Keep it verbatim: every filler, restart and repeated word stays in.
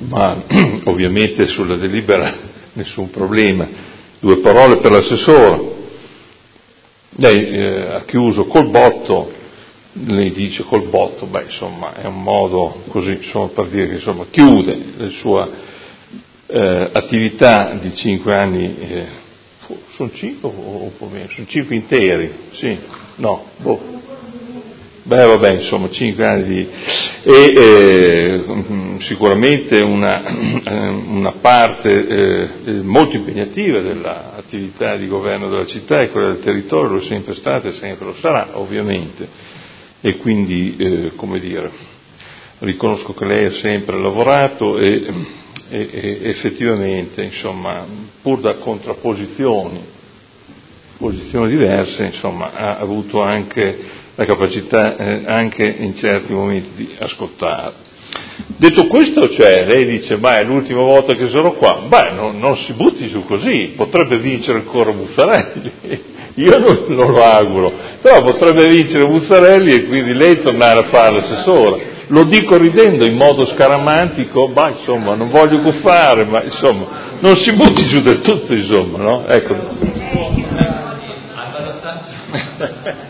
ma ovviamente sulla delibera nessun problema. Due parole per l'assessore. Lei eh, ha chiuso col botto, lei dice col botto, beh insomma è un modo così, insomma, per dire che insomma chiude la sua eh, attività di cinque anni, eh, sono cinque o un po' meno, sono cinque interi, sì, no, boh. Beh, vabbè, insomma, cinque anni di... e eh, sicuramente una, una parte eh, molto impegnativa dell'attività di governo della città è quella del territorio, lo è sempre stata e sempre lo sarà, ovviamente, e quindi, eh, come dire, riconosco che lei ha sempre lavorato e, e, e effettivamente, insomma, pur da contrapposizioni, posizioni diverse, insomma, ha avuto anche la capacità eh, anche in certi momenti di ascoltare. Detto questo, cioè, lei dice, ma è l'ultima volta che sarò qua, beh, non, non si butti su così, potrebbe vincere ancora Buzzarelli, io non, non lo auguro, però potrebbe vincere Buzzarelli e quindi lei tornare a fare l'assessore. Lo dico ridendo in modo scaramantico, ma insomma, non voglio guffare, ma insomma, non si butti giù del tutto, insomma, no? Ecco.